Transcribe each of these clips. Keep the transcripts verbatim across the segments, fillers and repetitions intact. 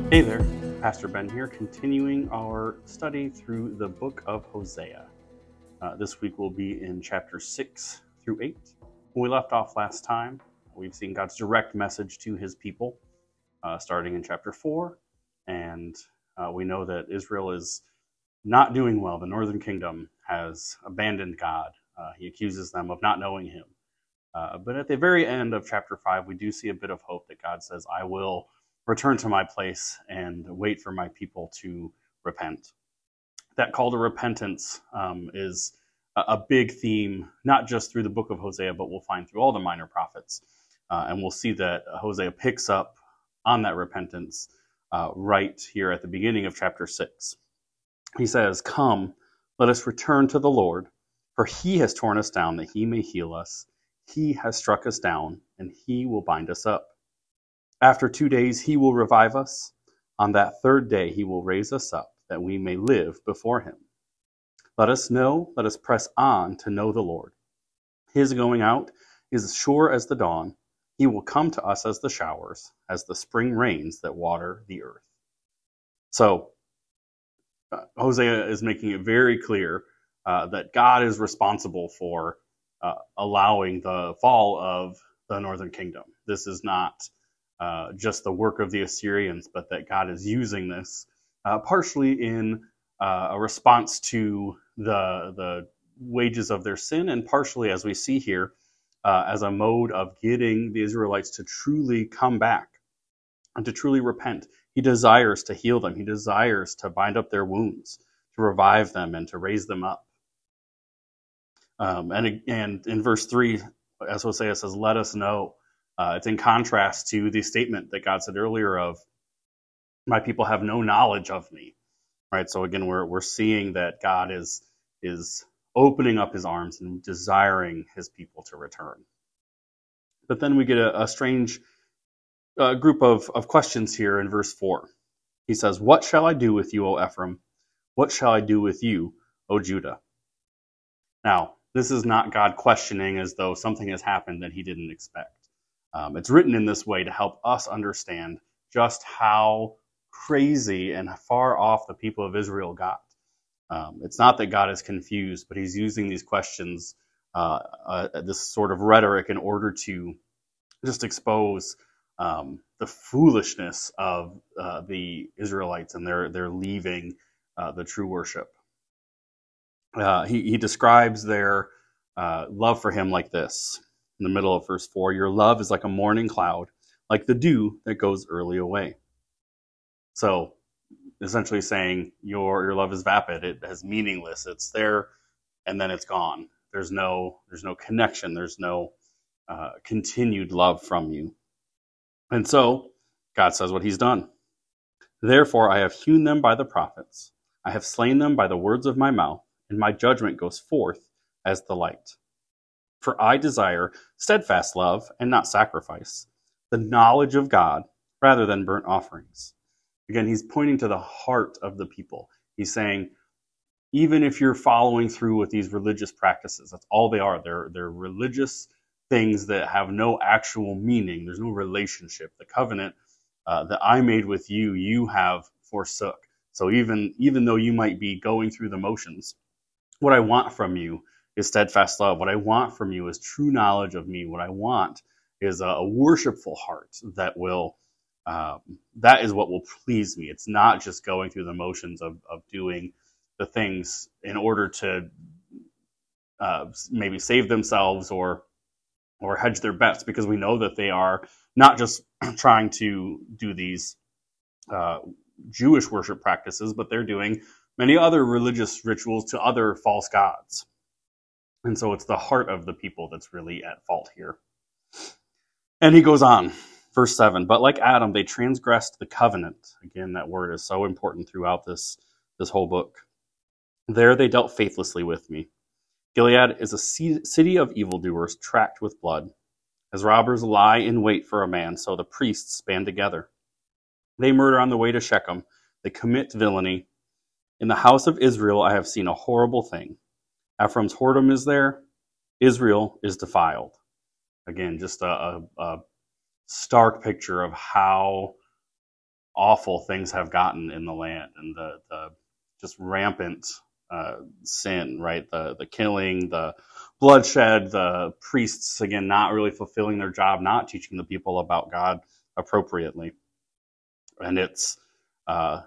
Hey there, Pastor Ben here, continuing our study through the book of Hosea. Uh, this week we'll be in chapter six through eight. When we left off last time, we've seen God's direct message to his people, uh, starting in chapter four, and uh, we know that Israel is not doing well. The northern kingdom has abandoned God. Uh, he accuses them of not knowing him. Uh, but at the very end of chapter five, we do see a bit of hope that God says, I will return to my place and wait for my people to repent. That call to repentance um, is a, a big theme, not just through the book of Hosea, but we'll find through all the minor prophets. Uh, and we'll see that Hosea picks up on that repentance uh, right here at the beginning of chapter six. He says, Come, let us return to the Lord, for he has torn us down that he may heal us. He has struck us down, and he will bind us up. After two days he will revive us. On that third day he will raise us up, that we may live before him. Let us know, let us press on to know the Lord. His going out is sure as the dawn. He will come to us as the showers, as the spring rains that water the earth. So, uh, Hosea is making it very clear uh, that God is responsible for uh, allowing the fall of the northern kingdom. This is not uh, just the work of the Assyrians, but that God is using this uh, partially in uh, a response to the the wages of their sin, and partially, as we see here, uh, as a mode of getting the Israelites to truly come back and to truly repent. He desires to heal them. He desires to bind up their wounds, to revive them, and to raise them up. Um, and, and in verse three, as Hosea says, let us know. Uh, it's in contrast to the statement that God said earlier of, my people have no knowledge of me. Right? So again, we're we're seeing that God is is opening up his arms and desiring his people to return. But then we get a, a strange uh, group of, of questions here in verse four. He says, What shall I do with you, O Ephraim? What shall I do with you, O Judah? Now, this is not God questioning as though something has happened that he didn't expect. Um, it's written in this way to help us understand just how crazy and far off the people of Israel got. Um, it's not that God is confused, but he's using these questions, uh, uh, this sort of rhetoric in order to just expose um, the foolishness of uh, the Israelites and their, their leaving uh, the true worship. Uh, he, he describes their uh, love for him like this in the middle of verse four. Your love is like a morning cloud, like the dew that goes early away. So essentially saying your your love is vapid. It is meaningless. It's there and then it's gone. There's no there's no connection. There's no uh, continued love from you. And so God says what he's done. Therefore I have hewn them by the prophets. I have slain them by the words of my mouth, and my judgment goes forth as the light. For I desire steadfast love and not sacrifice, the knowledge of God rather than burnt offerings. Again, he's pointing to the heart of the people. He's saying, even if you're following through with these religious practices, that's all they are. They're, they're religious things that have no actual meaning. There's no relationship. The covenant uh, that I made with you, you have forsook. So even, even though you might be going through the motions, what I want from you is steadfast love. What I want from you is true knowledge of me. What I want is a, a worshipful heart that will Um, that is what will please me. It's not just going through the motions of, of doing the things in order to uh, maybe save themselves or or hedge their bets, because we know that they are not just trying to do these uh, Jewish worship practices, but they're doing many other religious rituals to other false gods. And so it's the heart of the people that's really at fault here. And he goes on. Verse seven, but like Adam, they transgressed the covenant. Again, that word is so important throughout this, this whole book. There they dealt faithlessly with me. Gilead is a city of evildoers tracked with blood. As robbers lie in wait for a man, so the priests band together. They murder on the way to Shechem. They commit villainy. In the house of Israel I have seen a horrible thing. Ephraim's whoredom is there. Israel is defiled. Again, just a, a, a stark picture of how awful things have gotten in the land, and the, the just rampant uh, sin, right? The the killing, the bloodshed, the priests, again, not really fulfilling their job, not teaching the people about God appropriately. And it's uh,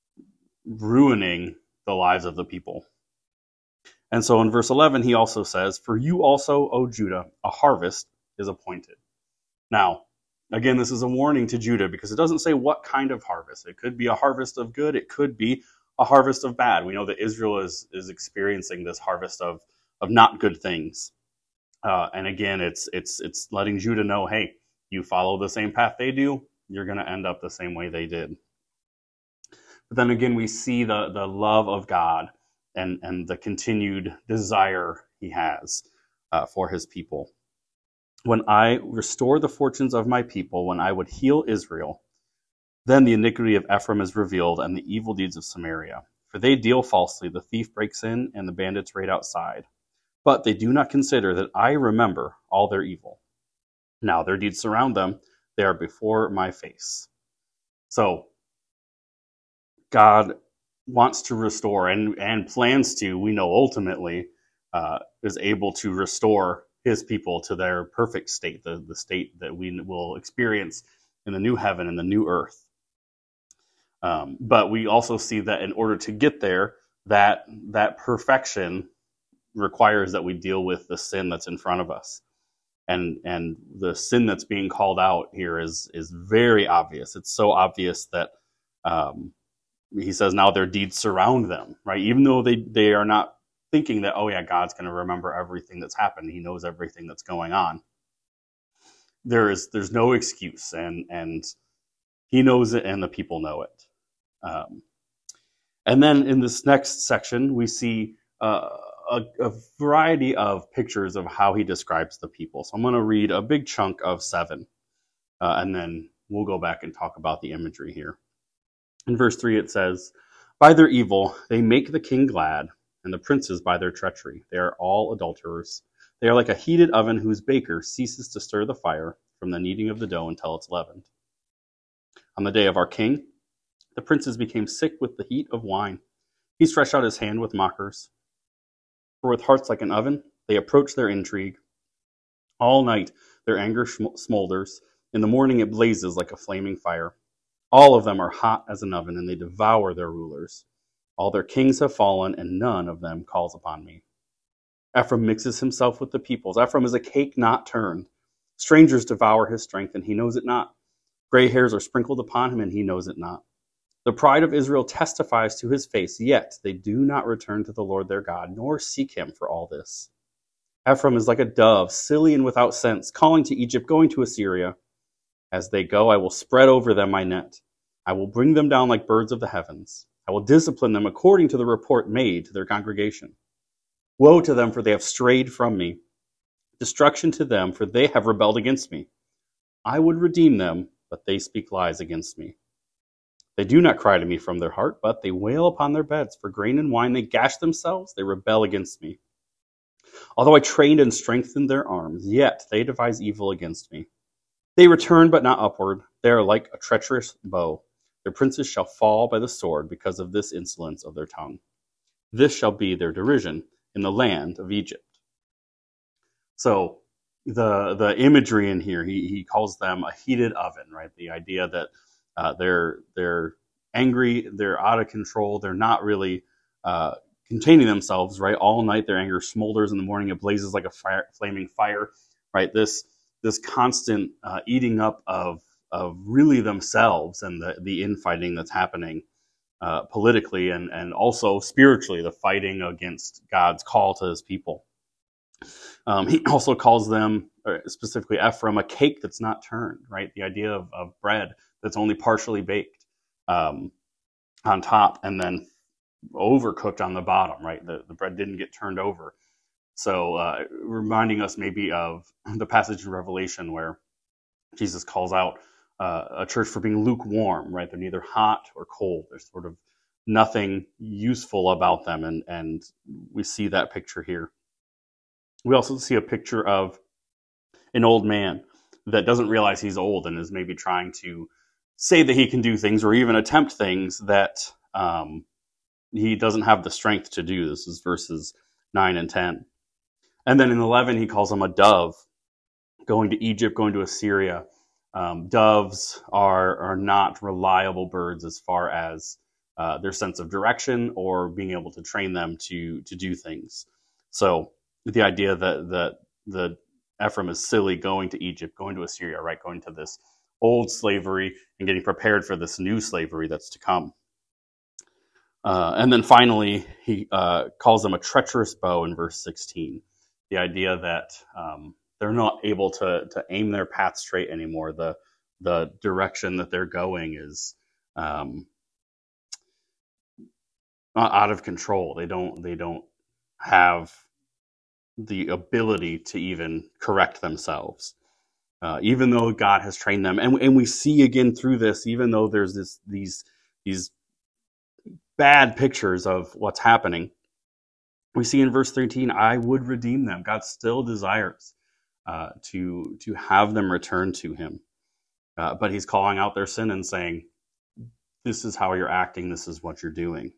ruining the lives of the people. And so in verse eleven, he also says, "For you also, O Judah, a harvest is appointed." Now, again, this is a warning to Judah because it doesn't say what kind of harvest. It could be a harvest of good. It could be a harvest of bad. We know that Israel is is experiencing this harvest of of not good things. Uh, and again, it's it's it's letting Judah know, hey, you follow the same path they do, you're going to end up the same way they did. But then again, we see the the love of God and and the continued desire he has uh, for his people. When I restore the fortunes of my people, when I would heal Israel, then the iniquity of Ephraim is revealed and the evil deeds of Samaria. For they deal falsely, the thief breaks in, and the bandits raid outside. But they do not consider that I remember all their evil. Now their deeds surround them, they are before my face. So God wants to restore and, and plans to, we know ultimately, uh, is able to restore his people to their perfect state, the, the state that we will experience in the new heaven and the new earth. Um, but we also see that in order to get there, that that perfection requires that we deal with the sin that's in front of us. And and the sin that's being called out here is is very obvious. It's so obvious that um, he says now their deeds surround them, right? Even though they, they are not thinking that, oh yeah, God's going to remember everything that's happened. He knows everything that's going on. There is there's no excuse, and and he knows it, and the people know it. Um, and then in this next section, we see uh, a, a variety of pictures of how he describes the people. So I'm going to read a big chunk of seven, uh, and then we'll go back and talk about the imagery here. In verse three, it says, "By their evil they make the king glad, and the princes by their treachery. They are all adulterers. They are like a heated oven whose baker ceases to stir the fire from the kneading of the dough until it's leavened. On the day of our king, the princes became sick with the heat of wine. He stretched out his hand with mockers. For with hearts like an oven, they approach their intrigue. All night their anger smolders. In the morning it blazes like a flaming fire. All of them are hot as an oven, and they devour their rulers. All their kings have fallen, and none of them calls upon me. Ephraim mixes himself with the peoples. Ephraim is a cake not turned. Strangers devour his strength, and he knows it not. Gray hairs are sprinkled upon him, and he knows it not. The pride of Israel testifies to his face, yet they do not return to the Lord their God, nor seek him for all this. Ephraim is like a dove, silly and without sense, calling to Egypt, going to Assyria. As they go, I will spread over them my net. I will bring them down like birds of the heavens. I will discipline them according to the report made to their congregation. Woe to them, for they have strayed from me. Destruction to them, for they have rebelled against me. I would redeem them, but they speak lies against me. They do not cry to me from their heart, but they wail upon their beds. For grain and wine they gash themselves, they rebel against me. Although I trained and strengthened their arms, yet they devise evil against me. They return, but not upward. They are like a treacherous bow. Their princes shall fall by the sword because of this insolence of their tongue. This shall be their derision in the land of Egypt." So the the imagery in here, he, he calls them a heated oven, right? The idea that uh, they're they're angry, they're out of control, they're not really uh, containing themselves, right? All night their anger smolders, in the morning it blazes like a fire, flaming fire, right? This this constant uh, eating up of of really themselves and the, the infighting that's happening uh, politically and, and also spiritually, the fighting against God's call to his people. Um, he also calls them, specifically Ephraim, a cake that's not turned, right? The idea of, of bread that's only partially baked um, on top and then overcooked on the bottom, right? The, the bread didn't get turned over. So uh, reminding us maybe of the passage in Revelation where Jesus calls out uh, a church for being lukewarm, right? They're neither hot or cold. There's sort of nothing useful about them, and, and we see that picture here. We also see a picture of an old man that doesn't realize he's old and is maybe trying to say that he can do things or even attempt things that um, he doesn't have the strength to do. This is verses nine and ten. And then in eleven, he calls them a dove, going to Egypt, going to Assyria. Um, doves are, are not reliable birds as far as uh, their sense of direction or being able to train them to, to do things. So the idea that, that the Ephraim is silly going to Egypt, going to Assyria, right, going to this old slavery and getting prepared for this new slavery that's to come. Uh, and then finally, he uh, calls them a treacherous bow in verse sixteen. The idea that um, they're not able to to aim their path straight anymore. The the direction that they're going is um, out of control. They don't they don't have the ability to even correct themselves, uh, even though God has trained them. And and we see again through this, even though there's this these these bad pictures of what's happening, we see in verse thirteen, I would redeem them. God still desires uh, to, to have them return to him. Uh, but he's calling out their sin and saying, this is how you're acting, this is what you're doing.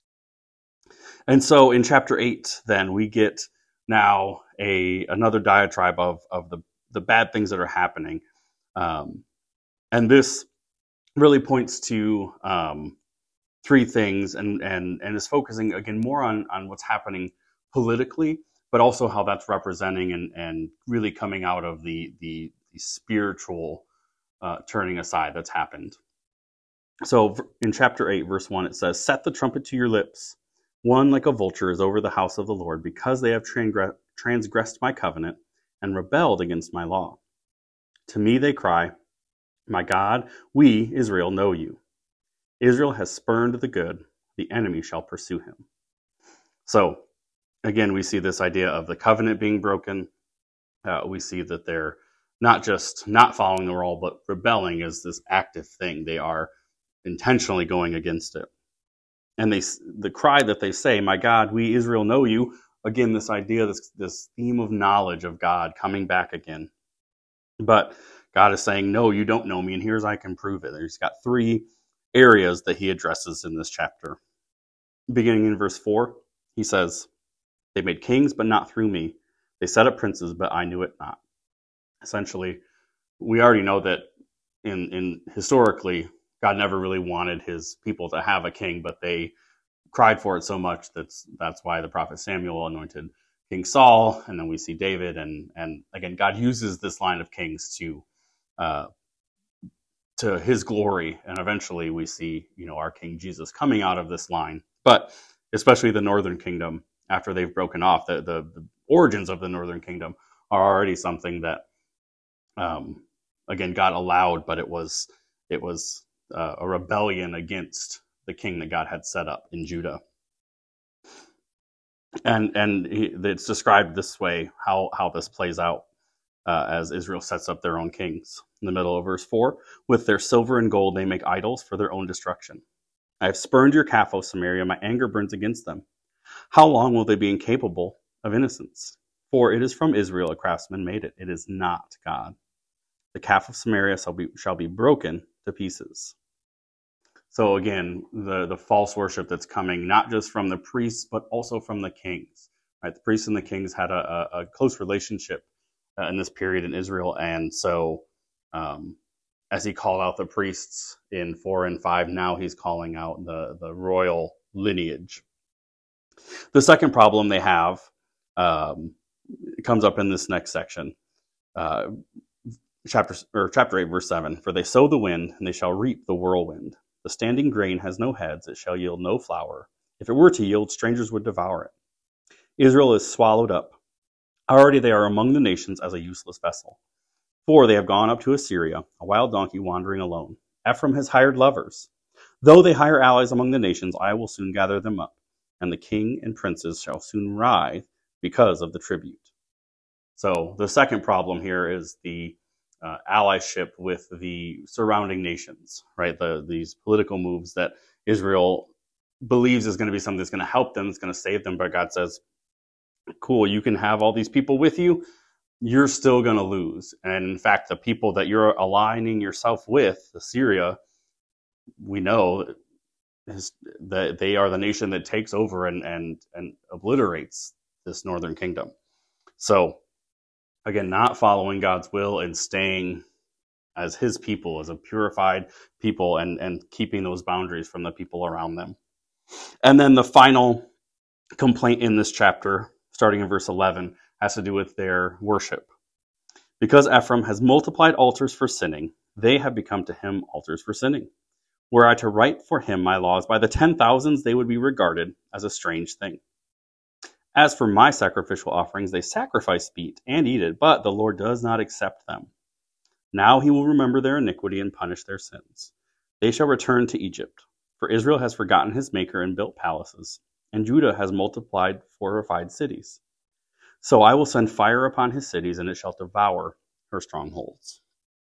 And so in chapter eight, then, we get now a another diatribe of, of the, the bad things that are happening. Um, and this really points to um, three things, and, and, and is focusing, again, more on, on what's happening politically, but also how that's representing and, and really coming out of the, the, the spiritual uh, turning aside that's happened. So in chapter eight, verse one, it says, set the trumpet to your lips. One like a vulture is over the house of the Lord, because they have transgressed my covenant and rebelled against my law. To me they cry, my God, we, Israel, know you. Israel has spurned the good, the enemy shall pursue him. So, again, we see this idea of the covenant being broken. Uh, we see that they're not just not following the law, but rebelling is this active thing. They are intentionally going against it. And they, the cry that they say, my God, we, Israel, know you. Again, this idea, this, this theme of knowledge of God coming back again. But God is saying, no, you don't know me, and here's how I can prove it. He's got three areas that he addresses in this chapter. Beginning in verse four, he says, they made kings, but not through me. They set up princes, but I knew it not. Essentially, we already know that in, in historically, God never really wanted his people to have a king, but they cried for it so much that's that's why the prophet Samuel anointed King Saul, and then we see David, and and again, God uses this line of kings to uh, to his glory, and eventually we see, you know, our King Jesus coming out of this line. But especially the northern kingdom, after they've broken off, the the, the origins of the northern kingdom are already something that um, again God allowed, but it was it was uh, a rebellion against the king that God had set up in Judah. And and he, it's described this way, how, how this plays out uh, as Israel sets up their own kings. In the middle of verse four, with their silver and gold they make idols for their own destruction. I have spurned your calf, O Samaria, my anger burns against them. How long will they be incapable of innocence? For it is from Israel a craftsman made it, it is not God. The calf of Samaria shall be, shall be broken to pieces. So again, the, the false worship that's coming, not just from the priests, but also from the kings. Right? The priests and the kings had a, a, a close relationship uh, in this period in Israel. And so um, as he called out the priests in four and five, now he's calling out the, the royal lineage. The second problem they have um, comes up in this next section. Uh, chapter, or chapter eight, verse seven, for they sow the wind, and they shall reap the whirlwind. The standing grain has no heads, it shall yield no flour. If it were to yield, strangers would devour it. Israel is swallowed up. Already they are among the nations as a useless vessel. For they have gone up to Assyria, a wild donkey wandering alone. Ephraim has hired lovers. Though they hire allies among the nations, I will soon gather them up, and the king and princes shall soon writhe because of the tribute. So the second problem here is the Uh, allyship with the surrounding nations, right? The these political moves that Israel believes is going to be something that's going to help them, it's going to save them, but God says, cool, you can have all these people with you, you're still going to lose. And in fact, the people that you're aligning yourself with, Assyria, we know is that they are the nation that takes over and and and obliterates this northern kingdom. So again, not following God's will and staying as his people, as a purified people, and and keeping those boundaries from the people around them. And then the final complaint in this chapter, starting in verse eleven, has to do with their worship. Because Ephraim has multiplied altars for sinning, they have become to him altars for sinning. Were I to write for him my laws by the ten thousands, they would be regarded as a strange thing. As for my sacrificial offerings, they sacrifice meat and eat it, but the Lord does not accept them. Now he will remember their iniquity and punish their sins. They shall return to Egypt, for Israel has forgotten his maker and built palaces, and Judah has multiplied fortified cities. So I will send fire upon his cities, and it shall devour her strongholds.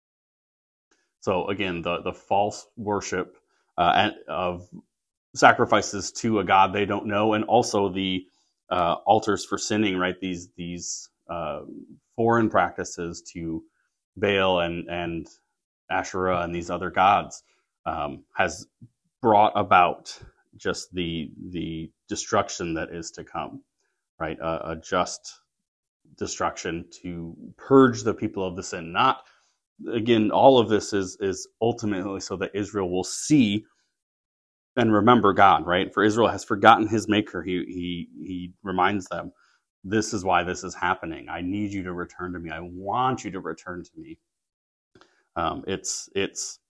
So again, the, the false worship uh, of sacrifices to a god they don't know, and also the uh, altars for sinning, right? These these uh, foreign practices to Baal and and Asherah and these other gods um, has brought about just the the destruction that is to come, right? A, a just destruction to purge the people of the sin. Not, again, all of this is is ultimately so that Israel will see and remember God, right? For Israel has forgotten his maker. He he he reminds them, this is why this is happening. I need you to return to me. I want you to return to me. Um, it's it's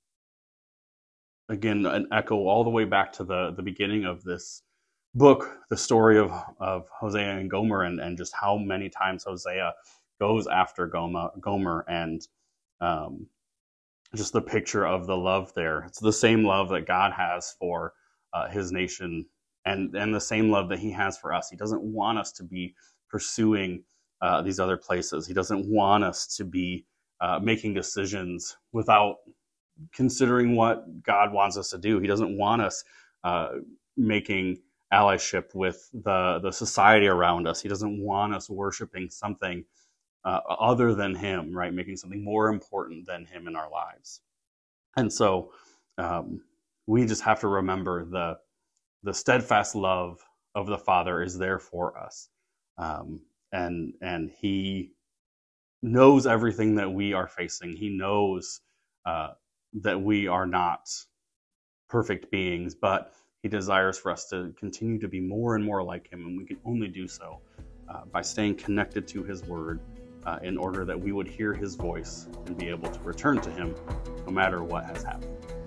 again an echo all the way back to the the beginning of this book, the story of of Hosea and Gomer, and and just how many times Hosea goes after Gomer, Gomer and um, just the picture of the love there. It's the same love that God has for uh, his nation, and and the same love that he has for us. He doesn't want us to be pursuing uh, these other places. He doesn't want us to be uh, making decisions without considering what God wants us to do. He doesn't want us uh, making allyship with the the society around us. He doesn't want us worshiping something uh, other than him, right? Making something more important than him in our lives. And so um, we just have to remember the the steadfast love of the Father is there for us, um, and and he knows everything that we are facing. He knows uh, that we are not perfect beings, but he desires for us to continue to be more and more like him, and we can only do so uh, by staying connected to his word uh, in order that we would hear his voice and be able to return to him no matter what has happened.